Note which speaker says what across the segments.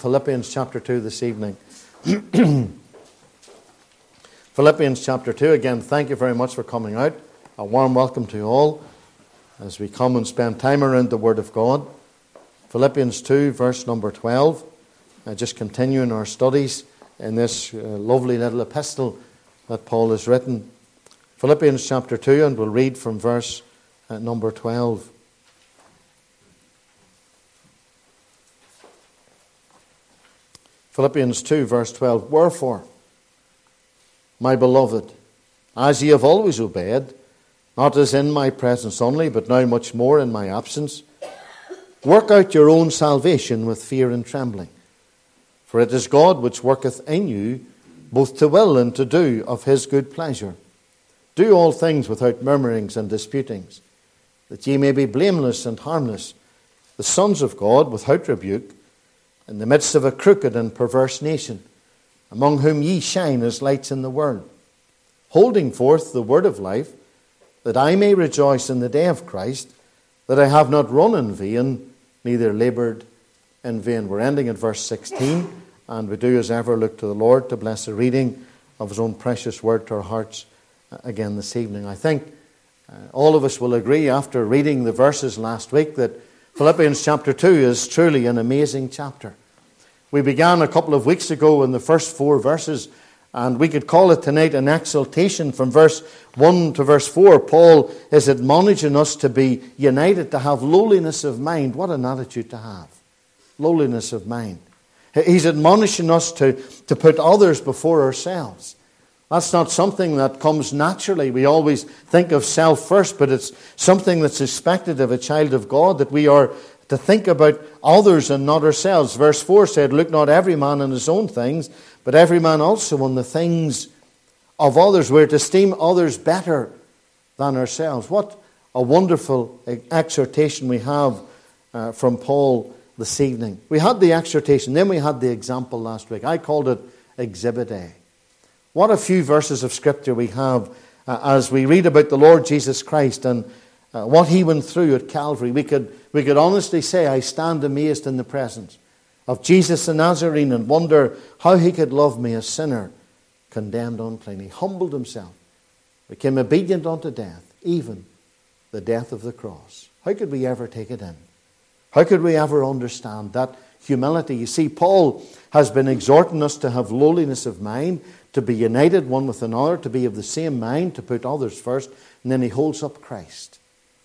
Speaker 1: Philippians chapter 2 this evening. Philippians chapter 2. Again, thank you very much for coming out. A warm welcome to you all as we come and spend time around the Word of God. Philippians 2, verse number 12. Just continuing our studies in this lovely little epistle that Paul has written. Philippians chapter 2, and we'll read from verse number 12. Philippians 2, verse 12. Wherefore, my beloved, as ye have always obeyed, not as in my presence only, but now much more in my absence, work out your own salvation with fear and trembling. For it is God which worketh in you, both to will and to do of his good pleasure. Do all things without murmurings and disputings, that ye may be blameless and harmless, the sons of God without rebuke, in the midst of a crooked and perverse nation, among whom ye shine as lights in the world, holding forth the word of life, that I may rejoice in the day of Christ, that I have not run in vain, neither laboured in vain. We're ending at verse 16, and we do as ever look to the Lord to bless the reading of his own precious word to our hearts again this evening. I think all of us will agree after reading the verses last week that Philippians chapter 2 is truly an amazing chapter. We began a couple of weeks ago in the first 4 verses, and we could call it tonight an exaltation. From verse 1 to verse 4, Paul is admonishing us to be united, to have lowliness of mind. What an attitude to have. Lowliness of mind. He's admonishing us to put others before ourselves. That's not something that comes naturally. We always think of self first, but it's something that's expected of a child of God, that we are to think about others and not ourselves. Verse 4 said, look not every man on his own things, but every man also on the things of others. We're to esteem others better than ourselves. What a wonderful exhortation we have from Paul this evening. We had the exhortation, then we had the example last week. I called it Exhibit A. What a few verses of Scripture we have as we read about the Lord Jesus Christ and what he went through at Calvary. We could honestly say, I stand amazed in the presence of Jesus the Nazarene and wonder how he could love me, a sinner, condemned unclean. He humbled himself, became obedient unto death, even the death of the cross. How could we ever take it in? How could we ever understand that humility? You see, Paul has been exhorting us to have lowliness of mind, to be united one with another, to be of the same mind, to put others first. And then he holds up Christ.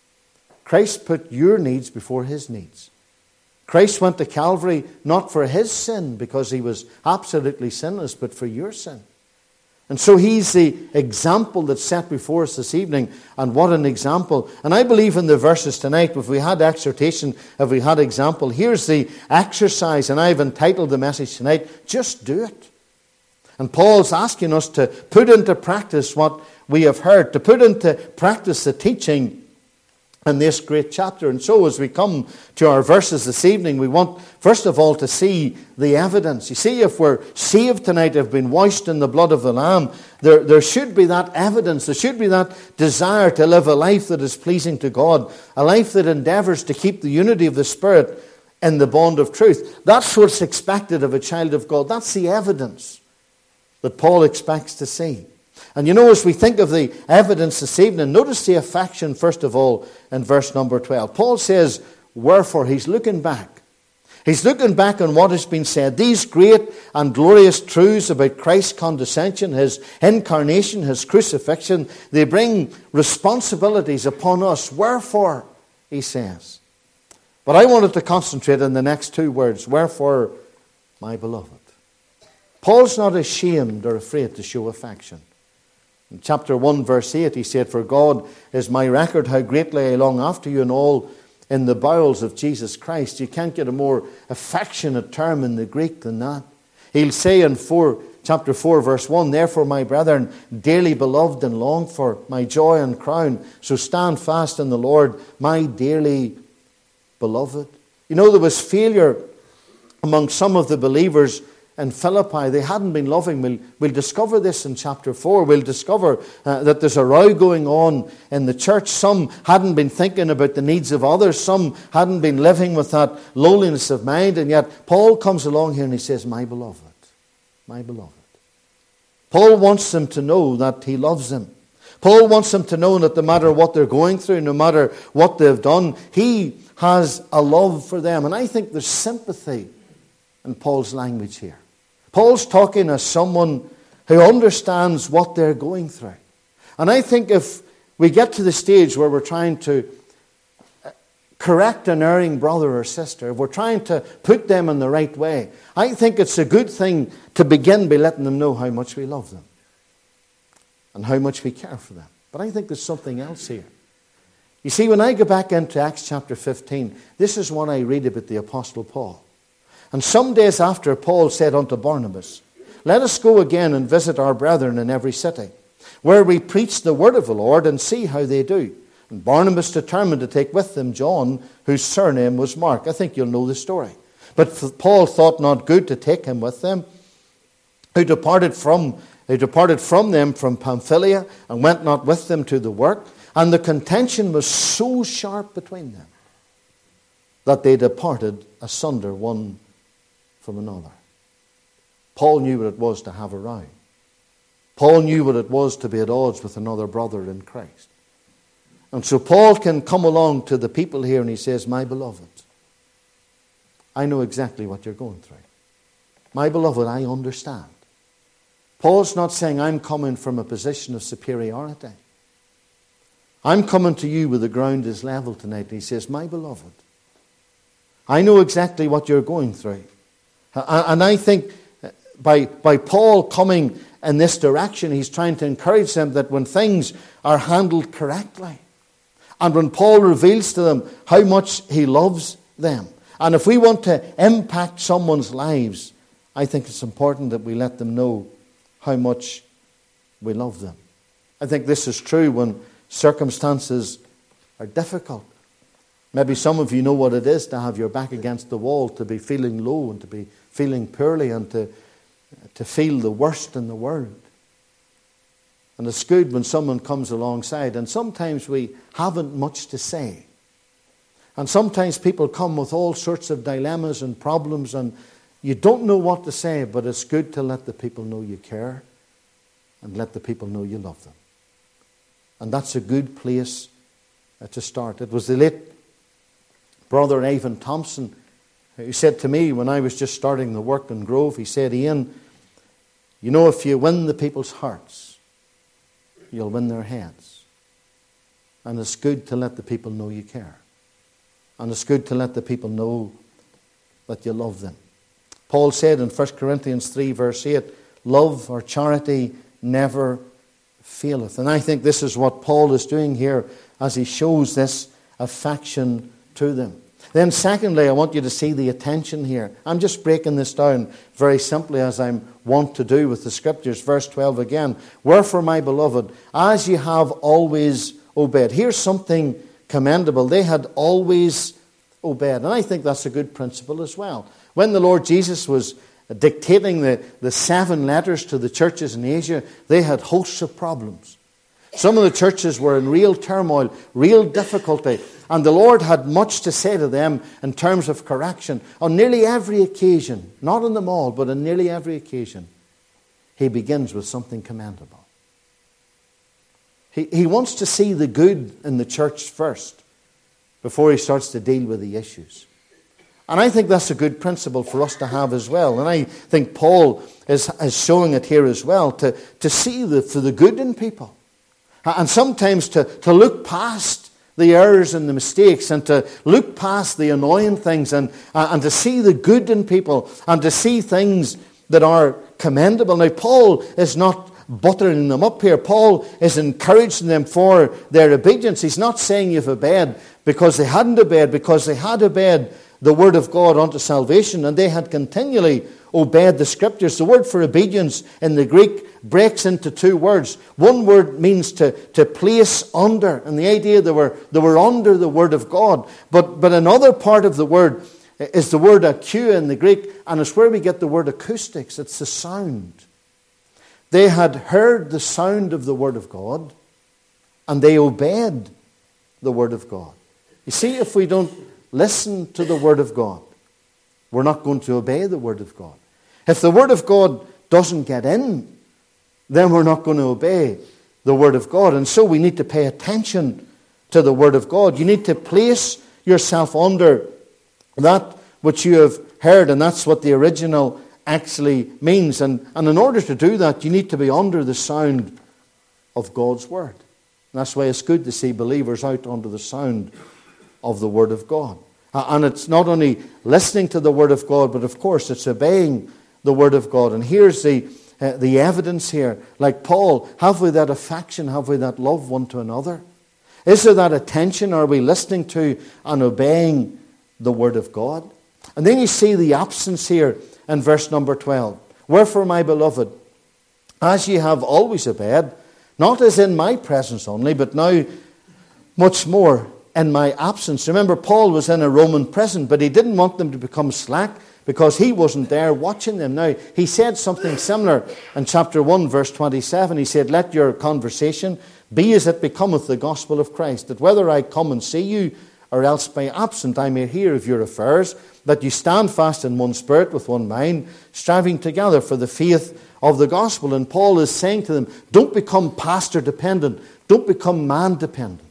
Speaker 1: Christ put your needs before his needs. Christ went to Calvary not for his sin, because he was absolutely sinless, but for your sin. And so he's the example that's set before us this evening. And what an example. And I believe in the verses tonight, if we had exhortation, if we had example, here's the exercise. And I've entitled the message tonight, Just Do It. And Paul's asking us to put into practice what we have heard, to put into practice the teaching in this great chapter. And so as we come to our verses this evening, we want, first of all, to see the evidence. You see, if we're saved tonight, have been washed in the blood of the Lamb, there should be that evidence, there should be that desire to live a life that is pleasing to God, a life that endeavours to keep the unity of the Spirit in the bond of truth. That's what's expected of a child of God. That's the evidence that Paul expects to see. And you know, as we think of the evidence this evening, notice the affection, first of all, in verse number 12. Paul says, wherefore, he's looking back. He's looking back on what has been said. These great and glorious truths about Christ's condescension, his incarnation, his crucifixion, they bring responsibilities upon us. Wherefore, he says. But I wanted to concentrate on the next 2 words. Wherefore, my beloved. Paul's not ashamed or afraid to show affection. In chapter 1, verse 8, he said, for God is my record how greatly I long after you and all in the bowels of Jesus Christ. You can't get a more affectionate term in the Greek than that. He'll say in chapter 4, verse 1, therefore, my brethren, dearly beloved and longed for, my joy and crown, so stand fast in the Lord, my dearly beloved. You know, there was failure among some of the believers in Philippi, they hadn't been loving. We'll discover this in chapter 4. We'll discover that there's a row going on in the church. Some hadn't been thinking about the needs of others. Some hadn't been living with that lowliness of mind. And yet Paul comes along here and he says, my beloved, my beloved. Paul wants them to know that he loves them. Paul wants them to know that no matter what they're going through, no matter what they've done, he has a love for them. And I think there's sympathy in Paul's language here. Paul's talking as someone who understands what they're going through. And I think if we get to the stage where we're trying to correct an erring brother or sister, if we're trying to put them in the right way, I think it's a good thing to begin by letting them know how much we love them and how much we care for them. But I think there's something else here. You see, when I go back into Acts chapter 15, this is what I read about the Apostle Paul. And some days after, Paul said unto Barnabas, let us go again and visit our brethren in every city, where we preach the word of the Lord and see how they do. And Barnabas determined to take with them John, whose surname was Mark. I think you'll know the story. But Paul thought not good to take him with them, who departed from them from Pamphylia and went not with them to the work. And the contention was so sharp between them that they departed asunder one from another. Paul knew what it was to have a row. Paul knew what it was to be at odds with another brother in Christ. And so Paul can come along to the people here and he says, my beloved, I know exactly what you're going through. My beloved, I understand. Paul's not saying I'm coming from a position of superiority. I'm coming to you where the ground is level tonight. And he says, my beloved, I know exactly what you're going through. And I think by Paul coming in this direction, he's trying to encourage them that when things are handled correctly, and when Paul reveals to them how much he loves them, and if we want to impact someone's lives, I think it's important that we let them know how much we love them. I think this is true when circumstances are difficult. Maybe some of you know what it is to have your back against the wall, to be feeling low and to be feeling poorly and to feel the worst in the world. And it's good when someone comes alongside. And sometimes we haven't much to say. And sometimes people come with all sorts of dilemmas and problems and you don't know what to say, but it's good to let the people know you care and let the people know you love them. And that's a good place to start. It was the late Brother Ivan Thompson who said to me when I was just starting the work in Grove, he said, Ian, you know, if you win the people's hearts, you'll win their heads. And it's good to let the people know you care. And it's good to let the people know that you love them. Paul said in 1 Corinthians 3 verse 8, love or charity never faileth. And I think this is what Paul is doing here as he shows this affection to them. Then secondly, I want you to see the attention here. I'm just breaking this down very simply as I'm wont to do with the scriptures. Verse 12 again. Wherefore, my beloved, as ye have always obeyed. Here's something commendable. They had always obeyed. And I think that's a good principle as well. When the Lord Jesus was dictating the 7 letters to the churches in Asia, they had hosts of problems. Some of the churches were in real turmoil, real difficulty, and the Lord had much to say to them in terms of correction. On nearly every occasion, not on them all, but on nearly every occasion, he begins with something commendable. He wants to see the good in the church first before he starts to deal with the issues. And I think that's a good principle for us to have as well. And I think Paul is showing it here as well, to see for the good in people. And sometimes to look past the errors and the mistakes and to look past the annoying things and to see the good in people and to see things that are commendable. Now, Paul is not buttering them up here. Paul is encouraging them for their obedience. He's not saying you've obeyed because they hadn't obeyed, because they had obeyed the word of God unto salvation, and they had continually obeyed the scriptures. The word for obedience in the Greek breaks into 2 words. One word means to place under, and the idea they were under the word of God. But another part of the word is the word akoua in the Greek, and it's where we get the word acoustics. It's the sound. They had heard the sound of the Word of God, and they obeyed the Word of God. You see, if we don't listen to the Word of God, we're not going to obey the Word of God. If the Word of God doesn't get in, then we're not going to obey the Word of God. And so we need to pay attention to the Word of God. You need to place yourself under that which you have heard, and that's what the original actually means. And in order to do that, you need to be under the sound of God's Word. And that's why it's good to see believers out under the sound of the Word of God. And it's not only listening to the Word of God, but of course it's obeying the Word of God. And here's the evidence here. Like Paul, have we that affection? Have we that love one to another? Is there that attention? Are we listening to and obeying the Word of God? And then you see the absence here in verse number 12. Wherefore, my beloved, as ye have always obeyed, not as in my presence only, but now much more in my absence. Remember, Paul was in a Roman prison, but he didn't want them to become slack because he wasn't there watching them. Now, he said something similar in chapter 1, verse 27. He said, let your conversation be as it becometh the gospel of Christ, that whether I come and see you, or else by absent I may hear of your affairs, that you stand fast in one spirit with one mind, striving together for the faith of the gospel. And Paul is saying to them, don't become pastor dependent. Don't become man dependent.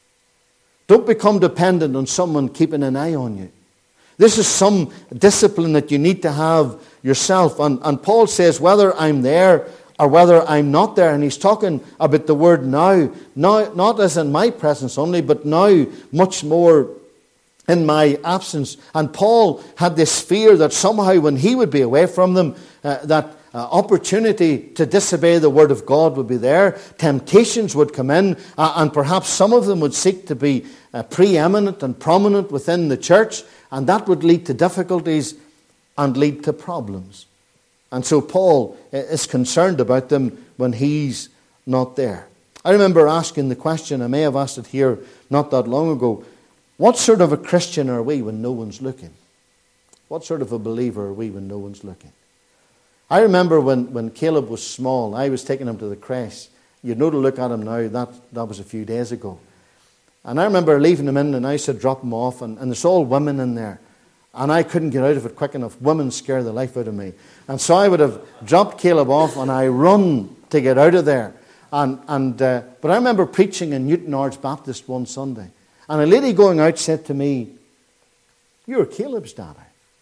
Speaker 1: Don't become dependent on someone keeping an eye on you. This is some discipline that you need to have yourself. And Paul says, whether I'm there or whether I'm not there. And he's talking about the word now. Not as in my presence only, but now much more in my absence. And Paul had this fear that somehow when he would be away from them, that opportunity to disobey the word of God would be there. Temptations would come in, and perhaps some of them would seek to be preeminent and prominent within the church, and that would lead to difficulties and lead to problems. And so Paul is concerned about them when he's not there. I remember asking the question, I may have asked it here not that long ago, what sort of a Christian are we when no one's looking? What sort of a believer are we when no one's looking? I remember when Caleb was small, I was taking him to the creche. You'd know to look at him now, that was a few days ago. And I remember leaving him in and I said drop him off, and there's all women in there. And I couldn't get out of it quick enough. Women scare the life out of me. And so I would have dropped Caleb off and I run to get out of there. But I remember preaching in Newton Ards Baptist one Sunday. And a lady going out said to me, you're Caleb's daddy.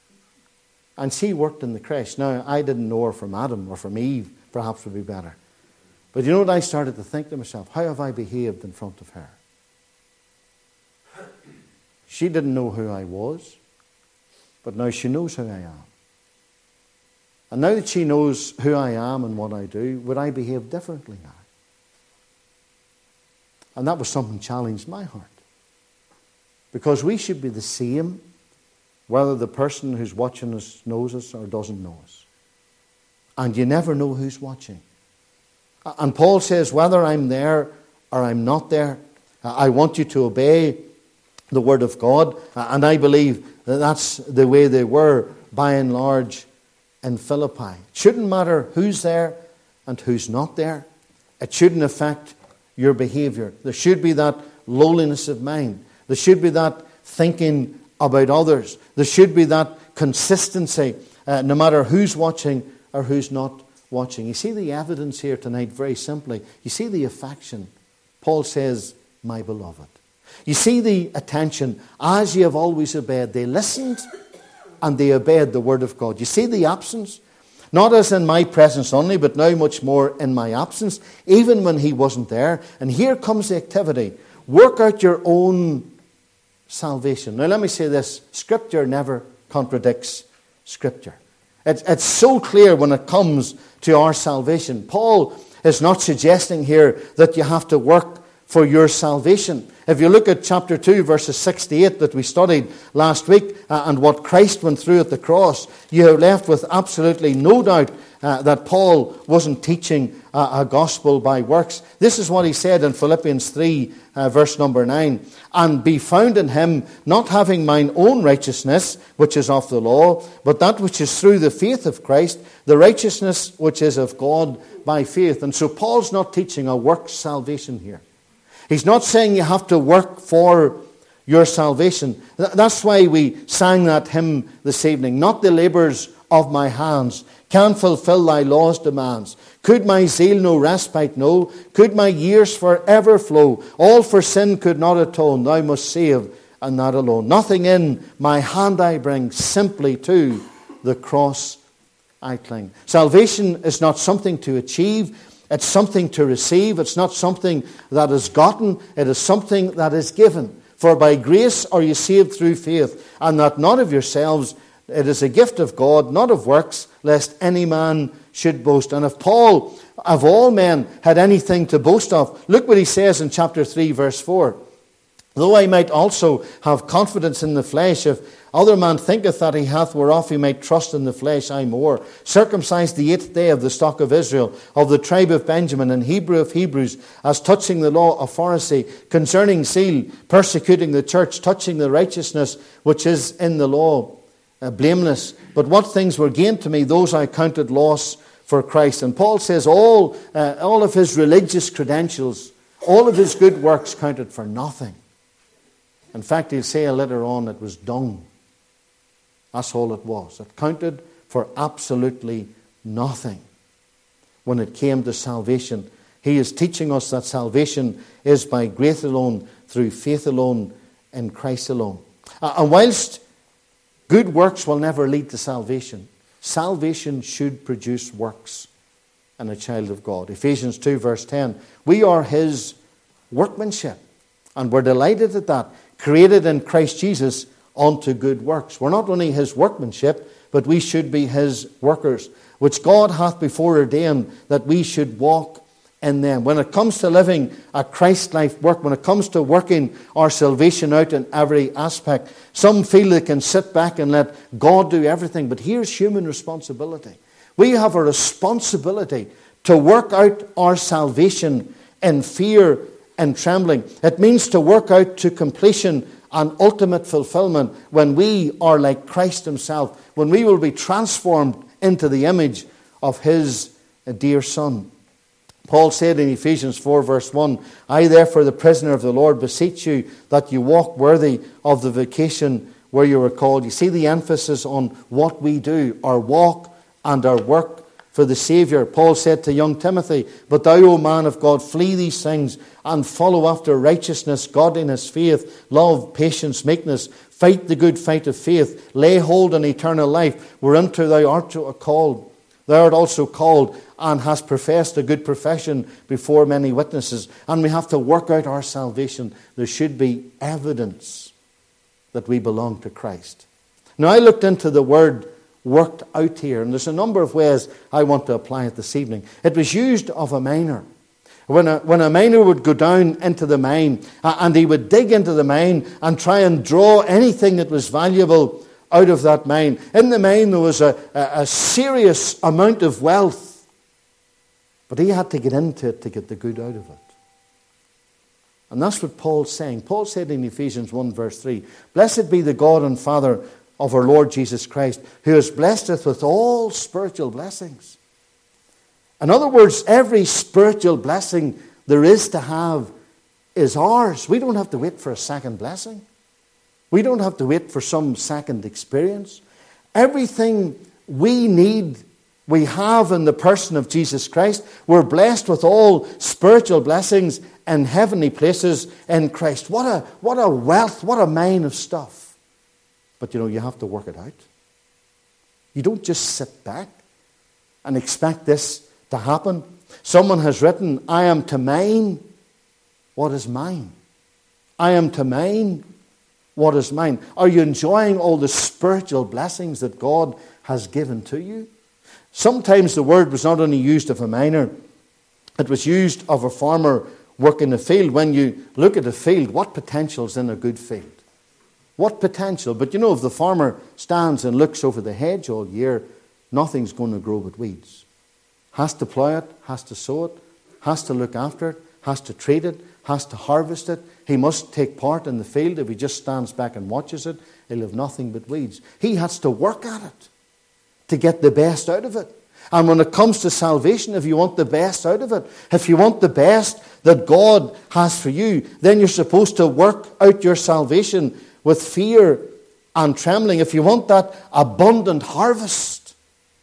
Speaker 1: And she worked in the creche. Now, I didn't know her from Adam or from Eve, perhaps would be better. But you know what I started to think to myself? How have I behaved in front of her? She didn't know who I was. But now she knows who I am. And now that she knows who I am and what I do, would I behave differently now? And that was something that challenged my heart. Because we should be the same whether the person who's watching us knows us or doesn't know us. And you never know who's watching. And Paul says, whether I'm there or I'm not there, I want you to obey the word of God. And I believe that that's the way they were by and large in Philippi. It shouldn't matter who's there and who's not there. It shouldn't affect your behavior. There should be that lowliness of mind. There should be that thinking about others. There should be that consistency, no matter who's watching or who's not watching. You see the evidence here tonight very simply. You see the affection. Paul says, my beloved. You see the attention. As ye have always obeyed. They listened and they obeyed the word of God. You see the absence? Not as in my presence only, but now much more in my absence, even when he wasn't there. And here comes the activity. Work out your own salvation. Now let me say this. Scripture never contradicts Scripture. It's so clear when it comes to our salvation. Paul is not suggesting here that you have to work for your salvation. If you look at chapter 2, verses 6 to 8 that we studied last week, and what Christ went through at the cross, you are left with absolutely no doubt that Paul wasn't teaching a gospel by works. This is what he said in Philippians 3, verse number 9. And be found in him, not having mine own righteousness, which is of the law, but that which is through the faith of Christ, the righteousness which is of God by faith. And so Paul's not teaching a works salvation here. He's not saying you have to work for your salvation. That's why we sang that hymn this evening. Not the labours of my hands can fulfill thy law's demands. Could my zeal no respite know? Could my years forever flow? All for sin could not atone. Thou must save, and that alone. Nothing in my hand I bring, simply to the cross I cling. Salvation is not something to achieve. It's something to receive. It's not something that is gotten. It is something that is given. For by grace are you saved through faith, and that not of yourselves. It is a gift of God, not of works, lest any man should boast. And if Paul, of all men, had anything to boast of, look what he says in chapter 3, verse 4. Though I might also have confidence in the flesh, if other man thinketh that he hath whereof he might trust in the flesh, I more. Circumcised the 8th day of the stock of Israel, of the tribe of Benjamin, and Hebrew of Hebrews, as touching the law of Pharisee, concerning zeal, persecuting the church, touching the righteousness which is in the law, blameless. But what things were gained to me, those I counted loss for Christ. And Paul says all of his religious credentials, all of his good works counted for nothing. In fact, he'll say later on it was dung. That's all it was. It counted for absolutely nothing when it came to salvation. He is teaching us that salvation is by grace alone, through faith alone, in Christ alone. And whilst good works will never lead to salvation, salvation should produce works in a child of God. Ephesians 2 verse 10. We are his workmanship, and we're delighted at that, created in Christ Jesus unto good works. We're not only his workmanship, but we should be his workers, which God hath before ordained that we should walk in them. When it comes to living a Christ-like work, when it comes to working our salvation out in every aspect, some feel they can sit back and let God do everything. But here's human responsibility. We have a responsibility to work out our salvation in fear and trembling. It means to work out to completion and ultimate fulfillment when we are like Christ himself, when we will be transformed into the image of his dear Son. Paul said in Ephesians 4 verse 1, I therefore, the prisoner of the Lord, beseech you that you walk worthy of the vocation where you were called. You see the emphasis on what we do, our walk and our work for the Saviour. Paul said to young Timothy, but thou, O man of God, flee these things and follow after righteousness, godliness, faith, love, patience, meekness. Fight the good fight of faith. Lay hold on eternal life, whereunto thou art called. Thou art also called and hast professed a good profession before many witnesses. And we have to work out our salvation. There should be evidence that we belong to Christ. Now, I looked into the word worked out here, and there's a number of ways I want to apply it this evening. It was used of a miner. When a miner would go down into the mine, and he would dig into the mine and try and draw anything that was valuable out of that mine. In the mine there was a serious amount of wealth, but he had to get into it to get the good out of it. And that's what Paul's saying. Paul said in Ephesians 1 verse 3, Blessed be the God and Father of our Lord Jesus Christ, who has blessed us with all spiritual blessings. In other words, every spiritual blessing there is to have is ours. We don't have to wait for a second blessing. We don't have to wait for some second experience. Everything we need, we have in the person of Jesus Christ. We're blessed with all spiritual blessings in heavenly places in Christ. What a wealth, what a mine of stuff. But you have to work it out. You don't just sit back and expect this to happen. Someone has written, I am to mine what is mine. I am to mine what is mine. Are you enjoying all the spiritual blessings that God has given to you? Sometimes the word was not only used of a miner, it was used of a farmer work in the field. When you look at a field, what potential is in a good field? What potential? But you know, if the farmer stands and looks over the hedge all year, nothing's going to grow but weeds. Has to plough it, has to sow it, has to look after it, has to treat it, has to harvest it. He must take part in the field. If he just stands back and watches it, he'll have nothing but weeds. He has to work at it to get the best out of it. And when it comes to salvation, if you want the best out of it, if you want the best that God has for you, then you're supposed to work out your salvation with fear and trembling. If you want that abundant harvest,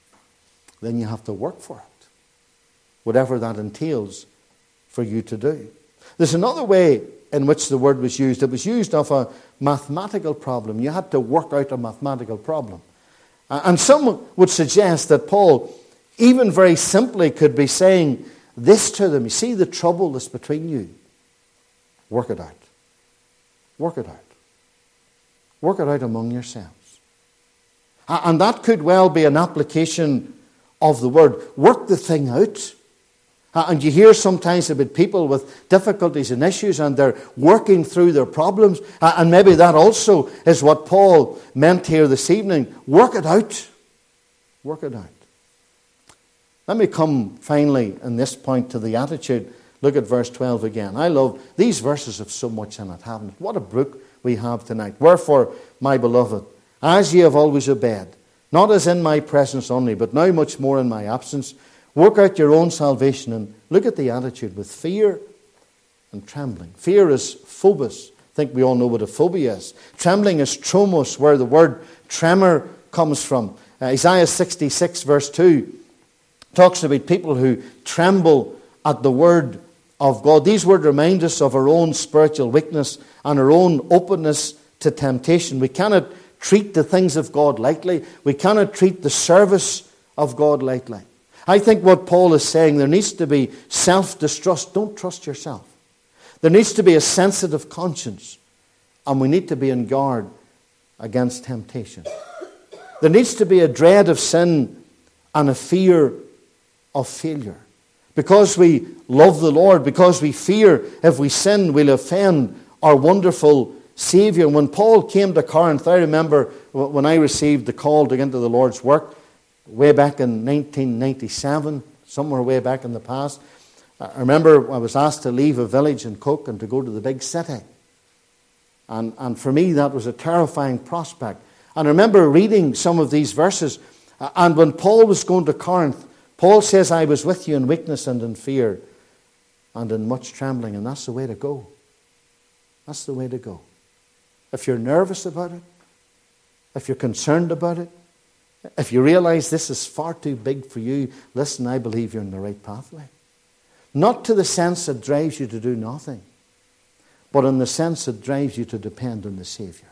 Speaker 1: then you have to work for it, whatever that entails for you to do. There's another way in which the word was used. It was used of a mathematical problem. You had to work out a mathematical problem. And some would suggest that Paul, even very simply, could be saying this to them. You see the trouble that's between you? Work it out. Work it out. Work it out among yourselves. And that could well be an application of the word. Work the thing out. And you hear sometimes about people with difficulties and issues, and they're working through their problems. And maybe that also is what Paul meant here this evening. Work it out. Work it out. Let me come finally in this point to the attitude. Look at verse 12 again. I love these verses have so much in it, haven't it? What a book we have tonight. Wherefore, my beloved, as ye have always obeyed, not as in my presence only, but now much more in my absence, work out your own salvation. And look at the attitude with fear and trembling. Fear is phobos. I think we all know what a phobia is. Trembling is tromos, where the word tremor comes from. Isaiah 66 verse 2 talks about people who tremble at the word of God. These words remind us of our own spiritual weakness and our own openness to temptation. We cannot treat the things of God lightly. We cannot treat the service of God lightly. I think what Paul is saying, there needs to be self-distrust. Don't trust yourself. There needs to be a sensitive conscience. And we need to be on guard against temptation. There needs to be a dread of sin and a fear of failure. Because we love the Lord, because we fear if we sin, we'll offend our wonderful Savior. When Paul came to Corinth, I remember when I received the call to get into the Lord's work, way back in 1997, somewhere way back in the past. I remember I was asked to leave a village in Coke and to go to the big city. And for me, that was a terrifying prospect. And I remember reading some of these verses. And when Paul was going to Corinth, Paul says, I was with you in weakness and in fear and in much trembling. And that's the way to go. That's the way to go. If you're nervous about it, if you're concerned about it, if you realize this is far too big for you, listen, I believe you're in the right pathway. Not to the sense that drives you to do nothing, but in the sense that drives you to depend on the Savior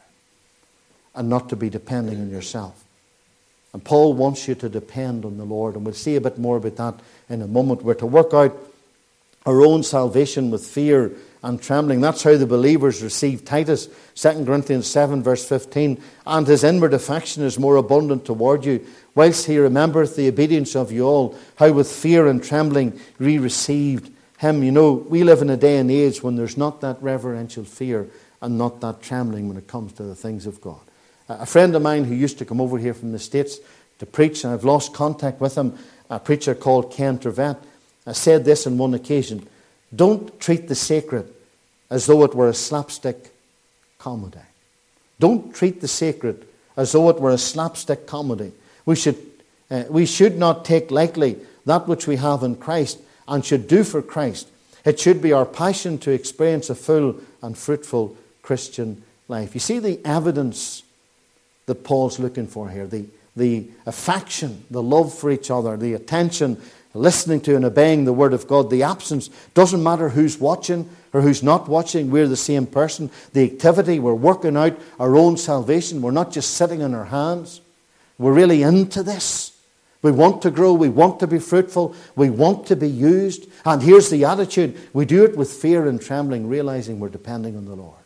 Speaker 1: and not to be depending on yourself. And Paul wants you to depend on the Lord, and we'll see a bit more about that in a moment. We're to work out our own salvation with fear and trembling. That's how the believers received Titus. 2 Corinthians 7 verse 15. And his inward affection is more abundant toward you, whilst he remembereth the obedience of you all, how with fear and trembling ye received him. You know, we live in a day and age when there's not that reverential fear and not that trembling when it comes to the things of God. A friend of mine who used to come over here from the States to preach, and I've lost contact with him, a preacher called Ken Trevett, said this on one occasion: don't treat the sacred as though it were a slapstick comedy. Don't treat the sacred as though it were a slapstick comedy. We should not take lightly that which we have in Christ and should do for Christ. It should be our passion to experience a full and fruitful Christian life. You see the evidence that Paul's looking for here, the affection, the love for each other, the attention, listening to and obeying the Word of God, the absence. Doesn't matter who's watching or who's not watching, we're the same person. The activity, we're working out our own salvation. We're not just sitting on our hands. We're really into this. We want to grow, we want to be fruitful, we want to be used. And here's the attitude: we do it with fear and trembling, realizing we're depending on the Lord.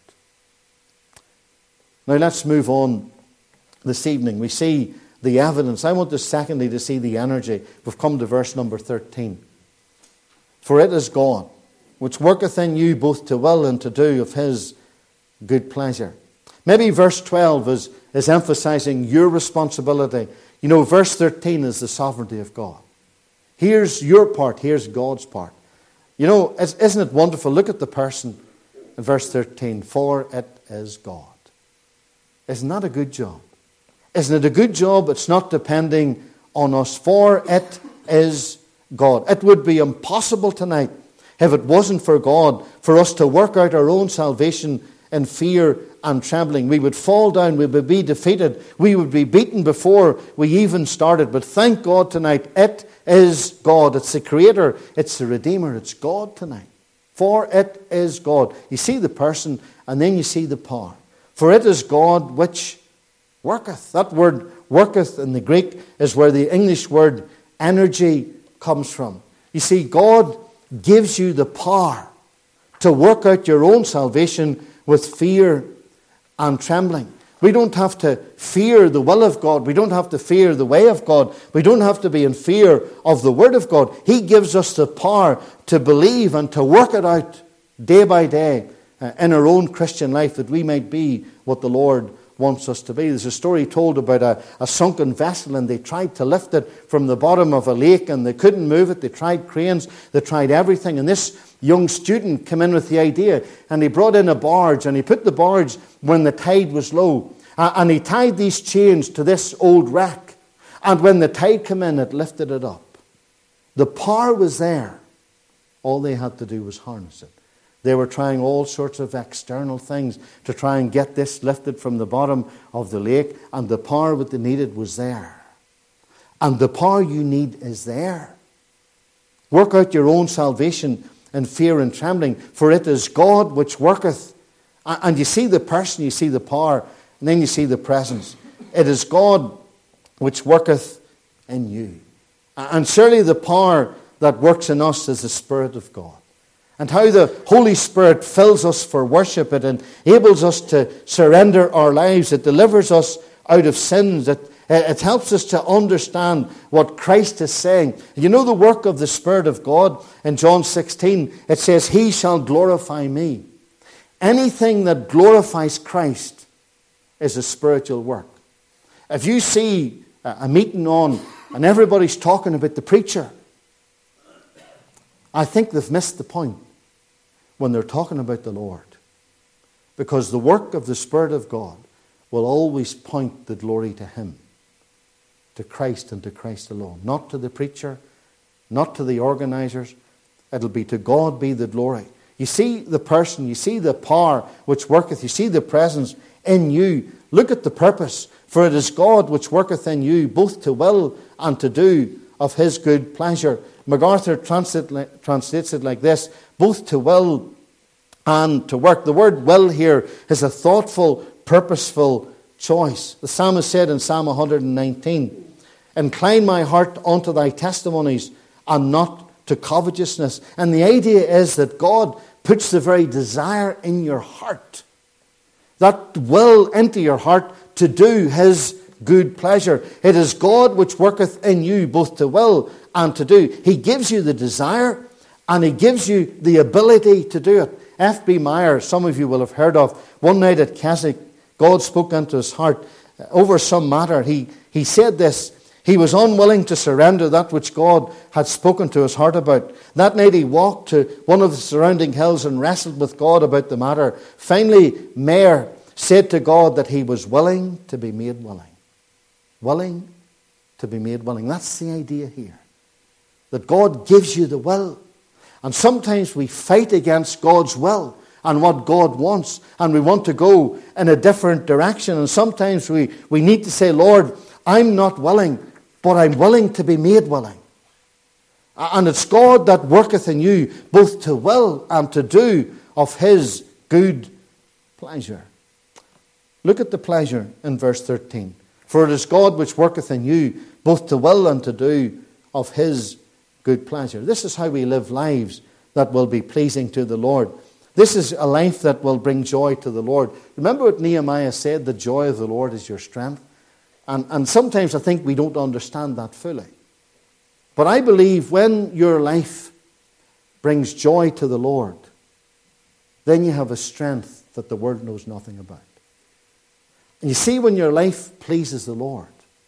Speaker 1: Now let's move on this evening. We see the evidence. I want us secondly to see the energy. We've come to verse number 13. For it is God which worketh in you both to will and to do of his good pleasure. Maybe verse 12 is emphasizing your responsibility. You know, verse 13 is the sovereignty of God. Here's your part, here's God's part. You know, isn't it wonderful? Look at the person in verse 13. For it is God. Isn't that a good job? Isn't it a good job? It's not depending on us. For it is God. It would be impossible tonight, if it wasn't for God, for us to work out our own salvation in fear and trembling. We would fall down, we would be defeated, we would be beaten before we even started. But thank God tonight, it is God. It's the Creator, it's the Redeemer, it's God tonight. For it is God. You see the person, and then you see the power. For it is God which worketh. That word worketh in the Greek is where the English word energy comes from. You see, God gives you the power to work out your own salvation with fear and trembling. We don't have to fear the will of God. We don't have to fear the way of God. We don't have to be in fear of the Word of God. He gives us the power to believe and to work it out day by day in our own Christian life, that we might be what the Lord wants us to be. There's a story told about a sunken vessel, and they tried to lift it from the bottom of a lake, and they couldn't move it. They tried cranes, they tried everything, and this young student came in with the idea, and he brought in a barge, and he put the barge when the tide was low, and he tied these chains to this old wreck, and when the tide came in, it lifted it up. The power was there. All they had to do was harness it. They were trying all sorts of external things to try and get this lifted from the bottom of the lake, and the power that they needed was there. And the power you need is there. Work out your own salvation in fear and trembling, for it is God which worketh. And you see the person, you see the power, and then you see the presence. It is God which worketh in you. And surely the power that works in us is the Spirit of God. And how the Holy Spirit fills us for worship. It enables us to surrender our lives. It delivers us out of sins. It helps us to understand what Christ is saying. You know the work of the Spirit of God in John 16. It says, He shall glorify me. Anything that glorifies Christ is a spiritual work. If you see a meeting on and everybody's talking about the preacher, I think they've missed the point when they're talking about the Lord. Because the work of the Spirit of God will always point the glory to Him, to Christ and to Christ alone. Not to the preacher, not to the organizers. It'll be to God be the glory. You see the person, you see the power which worketh, you see the presence in you. Look at the purpose. For it is God which worketh in you, both to will and to do of His good pleasure. MacArthur translates it like this: both to will and to work. The word will here is a thoughtful, purposeful choice. The psalmist said in Psalm 119, Incline my heart unto thy testimonies and not to covetousness. And the idea is that God puts the very desire in your heart, that will into your heart to do His good pleasure. It is God which worketh in you both to will and to do. He gives you the desire and He gives you the ability to do it. F.B. Meyer, some of you will have heard of, one night at Keswick, God spoke into his heart over some matter. He said this: he was unwilling to surrender that which God had spoken to his heart about. That night he walked to one of the surrounding hills and wrestled with God about the matter. Finally, Meyer said to God that he was willing to be made willing. Willing to be made willing. That's the idea here. That God gives you the will. And sometimes we fight against God's will and what God wants, and we want to go in a different direction. And sometimes we need to say, Lord, I'm not willing, but I'm willing to be made willing. And it's God that worketh in you both to will and to do of His good pleasure. Look at the pleasure in verse 13. For it is God which worketh in you both to will and to do of His good pleasure. This is how we live lives that will be pleasing to the Lord. This is a life that will bring joy to the Lord. Remember what Nehemiah said, the joy of the Lord is your strength. And sometimes I think we don't understand that fully. But I believe when your life brings joy to the Lord, then you have a strength that the world knows nothing about. And you see, when your life pleases the Lord,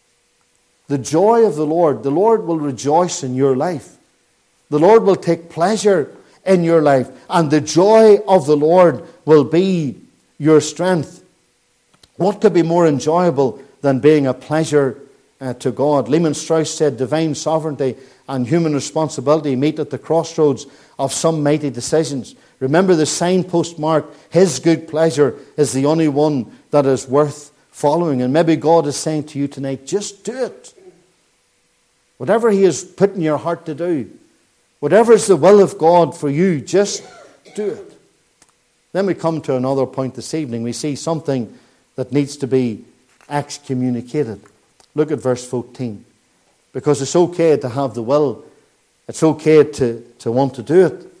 Speaker 1: the joy of the Lord will rejoice in your life. The Lord will take pleasure in your life, and the joy of the Lord will be your strength. What could be more enjoyable than being a pleasure to God? Lehman Strauss said, divine sovereignty and human responsibility meet at the crossroads of some mighty decisions. Remember the signpost marked, His good pleasure is the only one that is worth following. And maybe God is saying to you tonight, just do it. Whatever He has put in your heart to do, whatever is the will of God for you, just do it. Then we come to another point this evening. We see something that needs to be excommunicated. Look at verse 14. Because it's okay to have the will. It's okay to want to do it.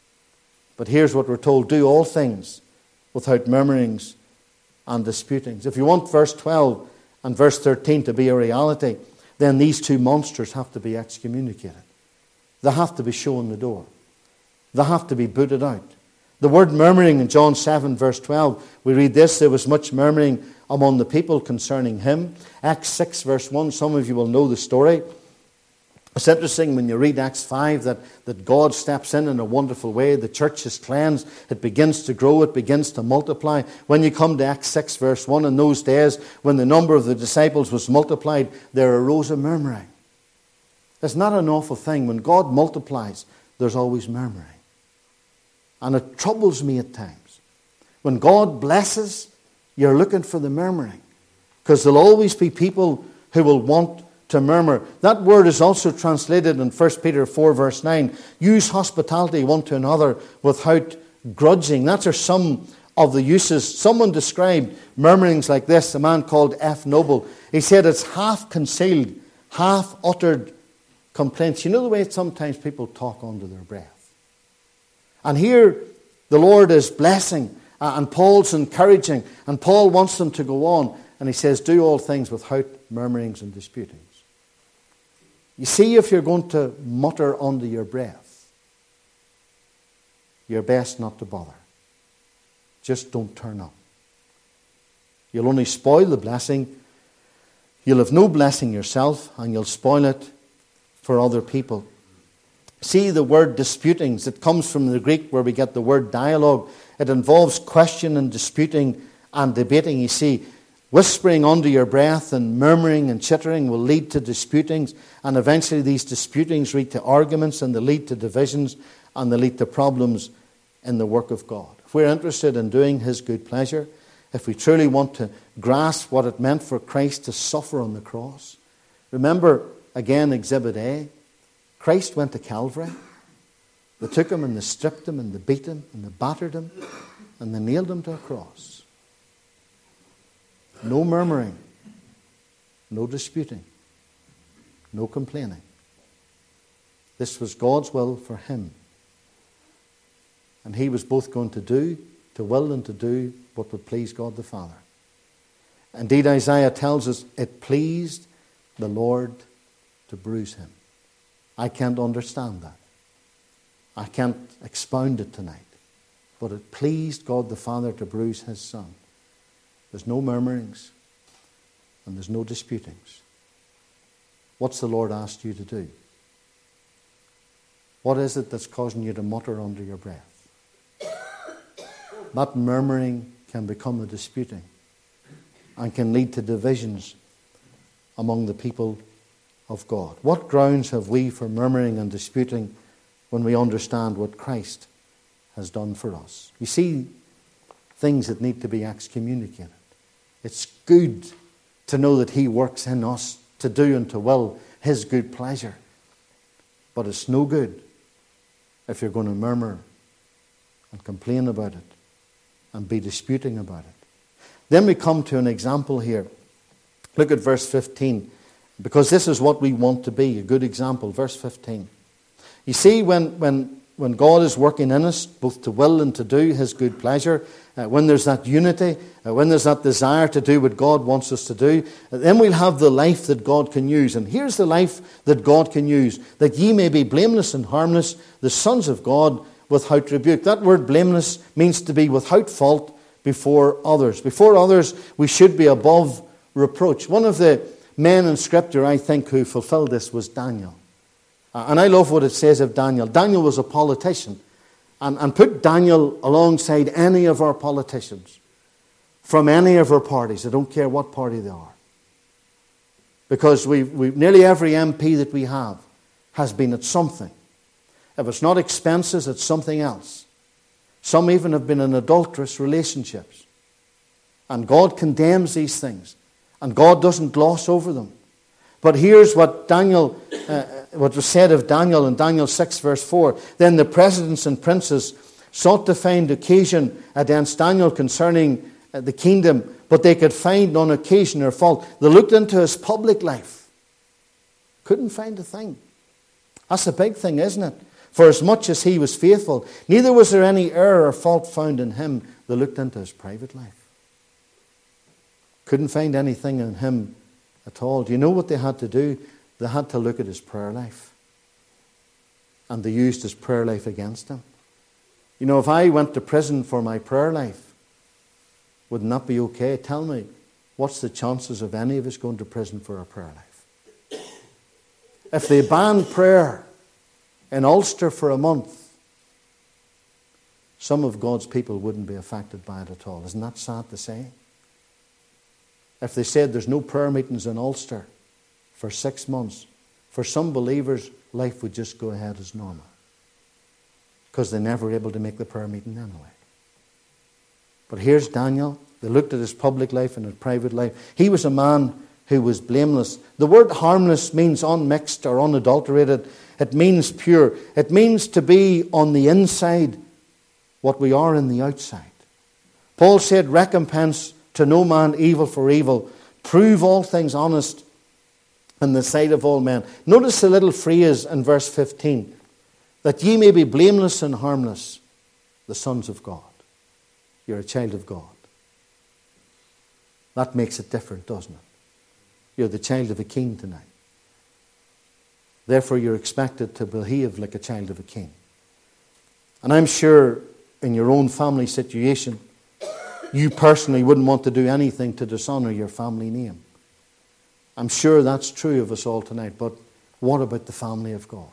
Speaker 1: But here's what we're told. Do all things without murmurings and disputings. If you want verse 12 and verse 13 to be a reality, then these two monsters have to be excommunicated. They have to be shown the door. They have to be booted out. The word murmuring in John 7 verse 12, we read this, there was much murmuring among the people concerning Him. Acts 6 verse 1, some of you will know the story. It's interesting when you read Acts 5 that God steps in a wonderful way. The church is cleansed. It begins to grow. It begins to multiply. When you come to Acts 6 verse 1, in those days when the number of the disciples was multiplied, there arose a murmuring. It's not an awful thing. When God multiplies, there's always murmuring. And it troubles me at times. When God blesses, you're looking for the murmuring. Because there'll always be people who will want to murmur. That word is also translated in 1 Peter 4 verse 9. Use hospitality one to another without grudging. That's some of the uses. Someone described murmurings like this, a man called F. Noble. He said it's half concealed, half uttered complaints. You know the way sometimes people talk under their breath. And here the Lord is blessing and Paul's encouraging and Paul wants them to go on. And he says, do all things without murmurings and disputings. You see, if you're going to mutter under your breath, you're best not to bother. Just don't turn up. You'll only spoil the blessing. You'll have no blessing yourself and you'll spoil it for other people. See, the word disputings, it comes from the Greek where we get the word dialogue. It involves question and disputing and debating. You see, whispering under your breath and murmuring and chittering will lead to disputings, and eventually these disputings lead to arguments and they lead to divisions and they lead to problems in the work of God. If we're interested in doing His good pleasure, if we truly want to grasp what it meant for Christ to suffer on the cross, remember again Exhibit A, Christ went to Calvary. They took Him and they stripped Him and they beat Him and they battered Him and they nailed Him to a cross. No murmuring, no disputing, no complaining. This was God's will for Him. And He was both going to will and to do what would please God the Father. Indeed, Isaiah tells us it pleased the Lord to bruise Him. I can't understand that. I can't expound it tonight. But it pleased God the Father to bruise His Son. There's no murmurings and there's no disputings. What's the Lord asked you to do? What is it that's causing you to mutter under your breath? That murmuring can become a disputing and can lead to divisions among the people of God. What grounds have we for murmuring and disputing when we understand what Christ has done for us? You see things that need to be excommunicated. It's good to know that He works in us to do and to will His good pleasure. But it's no good if you're going to murmur and complain about it and be disputing about it. Then we come to an example here. Look at verse 15. Because this is what we want to be, a good example. Verse 15. You see, when when God is working in us, both to will and to do His good pleasure, when there's that unity, when there's that desire to do what God wants us to do, then we'll have the life that God can use. And here's the life that God can use: that ye may be blameless and harmless, the sons of God, without rebuke. That word blameless means to be without fault before others. Before others, we should be above reproach. One of the men in Scripture, I think, who fulfilled this was Daniel. And I love what it says of Daniel. Daniel was a politician. And put Daniel alongside any of our politicians from any of our parties. I don't care what party they are. Because we've nearly every MP that we have has been at something. If it's not expenses, it's something else. Some even have been in adulterous relationships. And God condemns these things. And God doesn't gloss over them. But here's what what was said of Daniel in Daniel 6 verse 4. Then the presidents and princes sought to find occasion against Daniel concerning the kingdom, but they could find none occasion or fault. They looked into his public life. Couldn't find a thing. That's a big thing, isn't it? For as much as he was faithful, neither was there any error or fault found in him. They looked into his private life. Couldn't find anything in him at all. Do you know what they had to do? They had to look at his prayer life. And they used his prayer life against him. You know, if I went to prison for my prayer life, wouldn't that be okay? Tell me, what's the chances of any of us going to prison for our prayer life? If they banned prayer in Ulster for a month, some of God's people wouldn't be affected by it at all. Isn't that sad to say? If they said there's no prayer meetings in Ulster for 6 months, for some believers, life would just go ahead as normal. Because they're never able to make the prayer meeting anyway. But here's Daniel. They looked at his public life and his private life. He was a man who was blameless. The word harmless means unmixed or unadulterated. It means pure. It means to be on the inside what we are in the outside. Paul said, recompense to no man evil for evil. Prove all things honest in the sight of all men. Notice the little phrase in verse 15. That ye may be blameless and harmless, the sons of God. You're a child of God. That makes it different, doesn't it? You're the child of a king tonight. Therefore, you're expected to behave like a child of a king. And I'm sure in your own family situation, you personally wouldn't want to do anything to dishonor your family name. I'm sure that's true of us all tonight, but what about the family of God?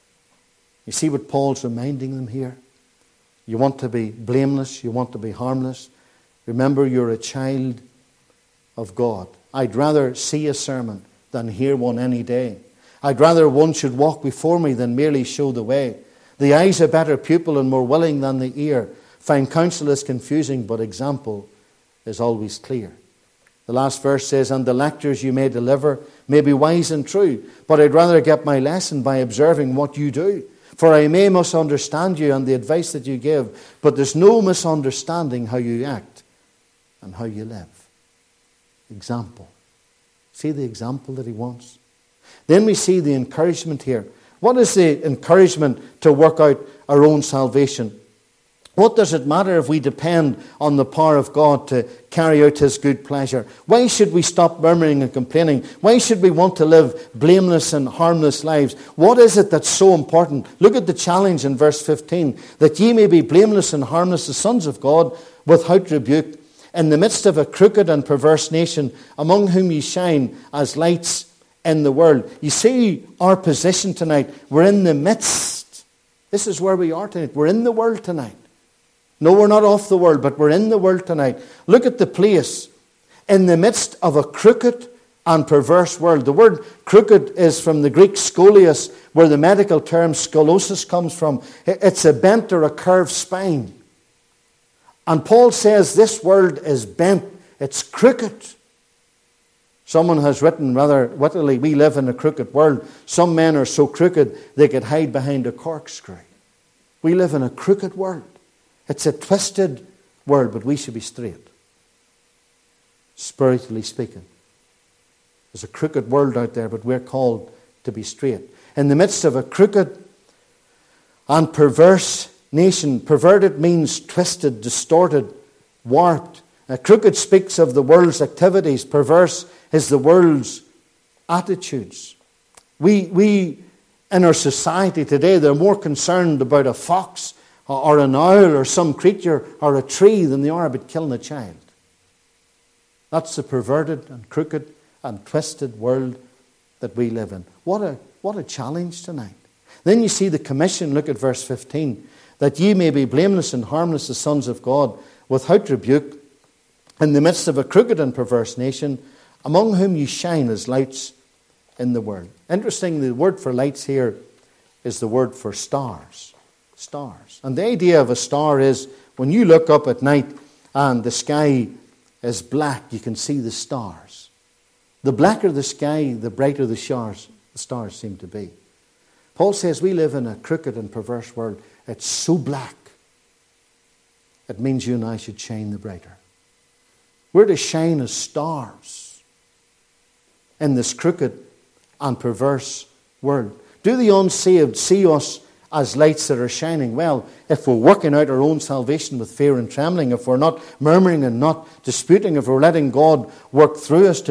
Speaker 1: You see what Paul's reminding them here? You want to be blameless, you want to be harmless. Remember, you're a child of God. I'd rather see a sermon than hear one any day. I'd rather one should walk before me than merely show the way. The eye's a better pupil and more willing than the ear. Fine counsel is confusing, but example is always clear. The last verse says, and the lectures you may deliver may be wise and true, but I'd rather get my lesson by observing what you do. For I may misunderstand you and the advice that you give, but there's no misunderstanding how you act and how you live. Example. See the example that he wants? Then we see the encouragement here. What is the encouragement to work out our own salvation? What does it matter if we depend on the power of God to carry out His good pleasure? Why should we stop murmuring and complaining? Why should we want to live blameless and harmless lives? What is it that's so important? Look at the challenge in verse 15. That ye may be blameless and harmless, the sons of God, without rebuke, in the midst of a crooked and perverse nation, among whom ye shine as lights in the world. You see our position tonight. We're in the midst. This is where we are tonight. We're in the world tonight. No, we're not off the world, but we're in the world tonight. Look at the place. In the midst of a crooked and perverse world. The word crooked is from the Greek scolios, where the medical term scoliosis comes from. It's a bent or a curved spine. And Paul says this world is bent. It's crooked. Someone has written rather wittily, we live in a crooked world. Some men are so crooked they could hide behind a corkscrew. We live in a crooked world. It's a twisted world, but we should be straight. Spiritually speaking. There's a crooked world out there, but we're called to be straight. In the midst of a crooked and perverse nation. Perverted means twisted, distorted, warped. Crooked speaks of the world's activities. Perverse is the world's attitudes. We in our society today, they're more concerned about a fox or an owl or some creature or a tree than they are about killing a child. That's the perverted and crooked and twisted world that we live in. What a challenge tonight. Then you see the commission, look at verse 15, that ye may be blameless and harmless as sons of God, without rebuke, in the midst of a crooked and perverse nation, among whom ye shine as lights in the world. Interesting, the word for lights here is the word for stars. Stars. And the idea of a star is when you look up at night and the sky is black, you can see the stars. The blacker the sky, the brighter the stars seem to be. Paul says we live in a crooked and perverse world. It's so black. It means you and I should shine the brighter. We're to shine as stars in this crooked and perverse world. Do the unsaved see us as lights that are shining? Well, if we're working out our own salvation with fear and trembling, if we're not murmuring and not disputing, if we're letting God work through us to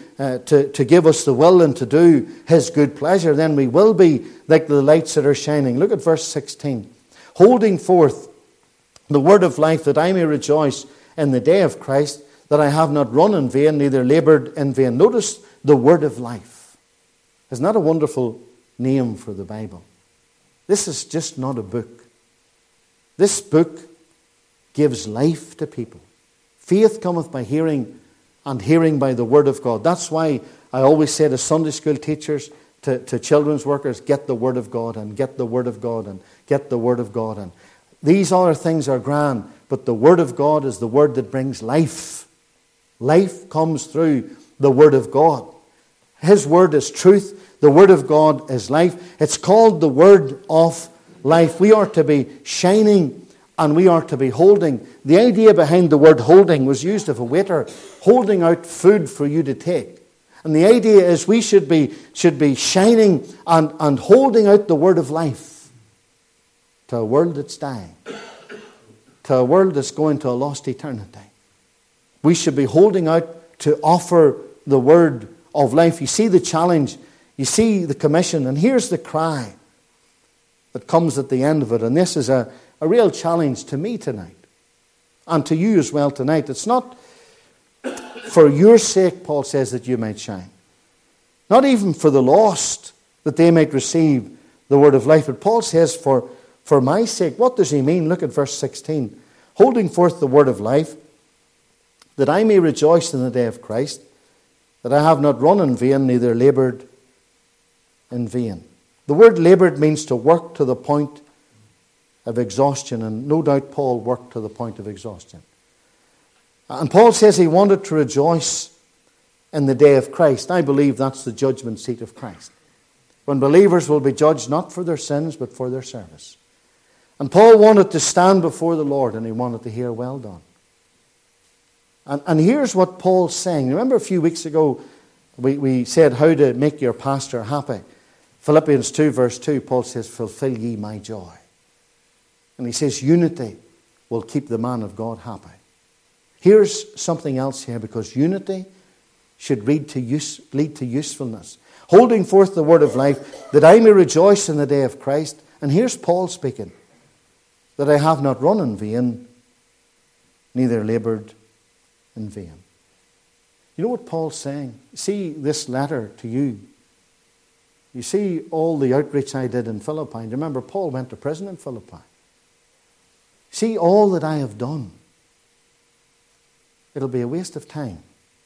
Speaker 1: give us the will and to do His good pleasure, then we will be like the lights that are shining. Look at verse 16. Holding forth the word of life, that I may rejoice in the day of Christ, that I have not run in vain, neither laboured in vain. Notice the word of life. Isn't that a wonderful name for the Bible? This is just not a book. This book gives life to people. Faith cometh by hearing, and hearing by the word of God. That's why I always say to Sunday school teachers, to children's workers, get the word of God, and get the word of God, and get the word of God. And these other things are grand, but the word of God is the word that brings life. Life comes through the word of God. His word is truth. The word of God is life. It's called the word of life. We are to be shining and we are to be holding. The idea behind the word holding was used of a waiter holding out food for you to take. And the idea is we should be shining and holding out the word of life to a world that's dying, to a world that's going to a lost eternity. We should be holding out to offer the word of life. You see the challenge, you see the commission, and here's the cry that comes at the end of it. And this is a real challenge to me tonight, and to you as well tonight. It's not for your sake, Paul says, that you might shine. Not even for the lost, that they might receive the word of life. But Paul says, for my sake. What does he mean? Look at verse 16. Holding forth the word of life, that I may rejoice in the day of Christ, that I have not run in vain, neither laboured in vain. The word laboured means to work to the point of exhaustion, and no doubt Paul worked to the point of exhaustion. And Paul says he wanted to rejoice in the day of Christ. I believe that's the judgment seat of Christ, when believers will be judged not for their sins but for their service. And Paul wanted to stand before the Lord, and he wanted to hear, well done. And here's what Paul's saying. Remember a few weeks ago we said how to make your pastor happy. Philippians 2 verse 2, Paul says, fulfill ye my joy. And he says unity will keep the man of God happy. Here's something else here, because unity should lead to usefulness. Holding forth the word of life, that I may rejoice in the day of Christ. And here's Paul speaking, that I have not run in vain, neither laboured in vain. You know what Paul's saying? See this letter to you. You see all the outreach I did in Philippi. Remember, Paul went to prison in Philippi. See all that I have done. It'll be a waste of time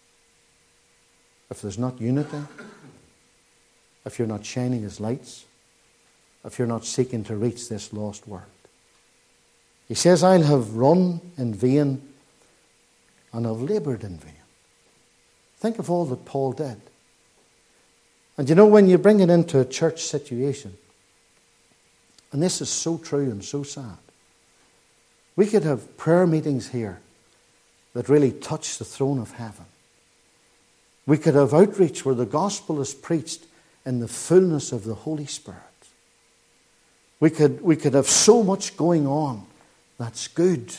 Speaker 1: if there's not unity, if you're not shining as lights, if you're not seeking to reach this lost world. He says, I'll have run in vain and have laboured in vain. Think of all that Paul did. And you know, when you bring it into a church situation, and this is so true and so sad, we could have prayer meetings here that really touch the throne of heaven. We could have outreach where the gospel is preached in the fullness of the Holy Spirit. We could have so much going on that's good.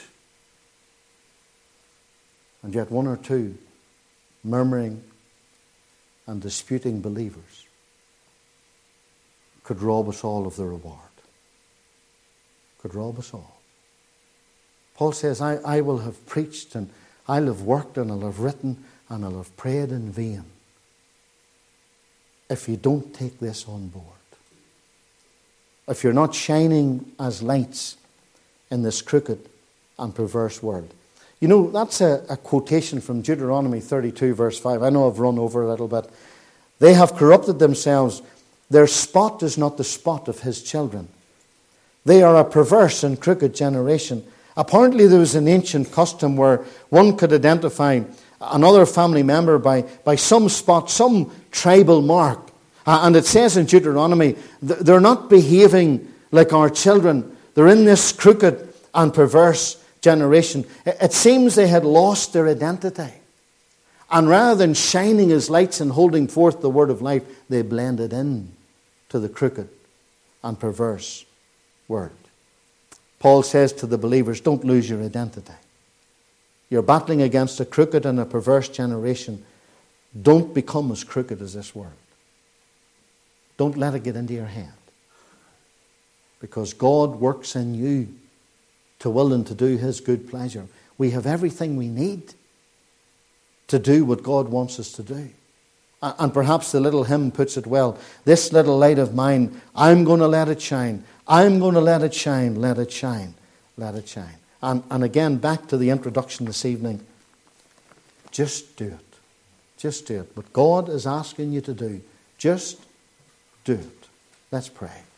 Speaker 1: And yet one or two murmuring and disputing believers could rob us all of the reward. Could rob us all. Paul says, I will have preached and I'll have worked and I'll have written and I'll have prayed in vain if you don't take this on board. If you're not shining as lights in this crooked and perverse world. You know, that's a quotation from Deuteronomy 32 verse 5. I know I've run over a little bit. They have corrupted themselves. Their spot is not the spot of his children. They are a perverse and crooked generation. Apparently there was an ancient custom where one could identify another family member by some spot, some tribal mark. And it says in Deuteronomy, they're not behaving like our children. They're in this crooked and perverse generation. It seems they had lost their identity. And rather than shining as lights and holding forth the word of life, they blended in to the crooked and perverse word. Paul says to the believers, don't lose your identity. You're battling against a crooked and a perverse generation. Don't become as crooked as this world. Don't let it get into your head. Because God works in you to will and to do his good pleasure. We have everything we need to do what God wants us to do. And perhaps the little hymn puts it well. This little light of mine, I'm going to let it shine. I'm going to let it shine, let it shine, let it shine. And again, back to the introduction this evening. Just do it. Just do it. What God is asking you to do, just do it. Let's pray.